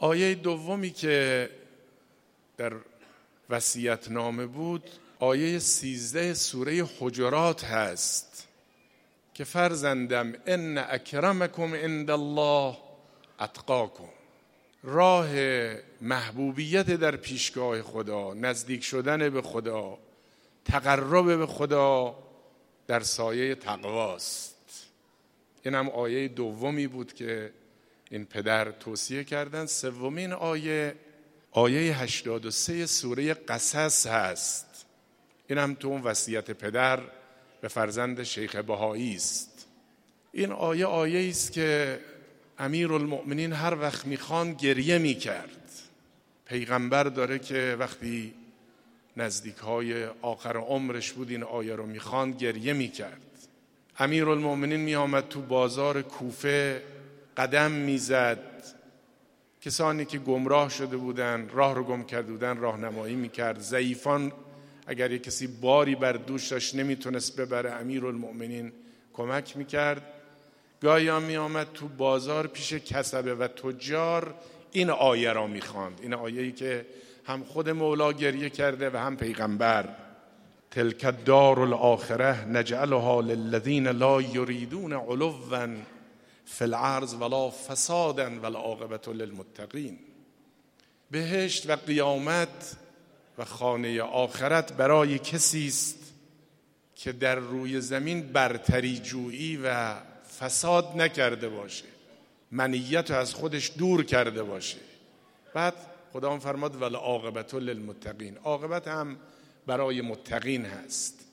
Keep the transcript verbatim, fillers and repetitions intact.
آیه دومی که در وصیت‌نامه بود آیه سیزده سوره حجرات هست که فرزندم ان اکرمکم عند الله اتقاکم. راه محبوبیت در پیشگاه خدا، نزدیک شدن به خدا، تقرب به خدا در سایه تقواست. این هم آیه دومی بود که این پدر توصیه کردن. سومین آیه آیه هشتاد و سه سوره قصص هست. این هم تو اون وصیت پدر به فرزند شیخ بهایی است. این آیه آیه است که امیرالمؤمنین هر وقت میخوان گریه میکرد. پیغمبر داره که وقتی نزدیک های آخر عمرش بود این آیه رو میخوان گریه میکرد. امیرالمؤمنین میآمد تو بازار کوفه قدم میزد، کسانی که گمراه شده بودن، راه رو گم کرده بودن راهنمایی میکرد. ضعیفان اگر یک کسی باری بر دوش داشت نمیتونست ببره، امیرالمؤمنین کمک میکرد. گاهی هم میآمد تو بازار پیش کسبه و تجار این آیه را میخواند. این آیه‌ای که هم خود مولا گریه کرده و هم پیغمبر. تلک الدار الاخره نجعلها للذین لا یریدون علوا فی الارض ولا فسادا والعاقبة للمتقین. بهشت و قیامت و خانه آخرت برای کسی است که در روی زمین برتری جویی و فساد نکرده باشه، منیت از خودش دور کرده باشه. بعد خدا فرماد والعاقبة للمتقین، عاقبت هم برای متقین هست.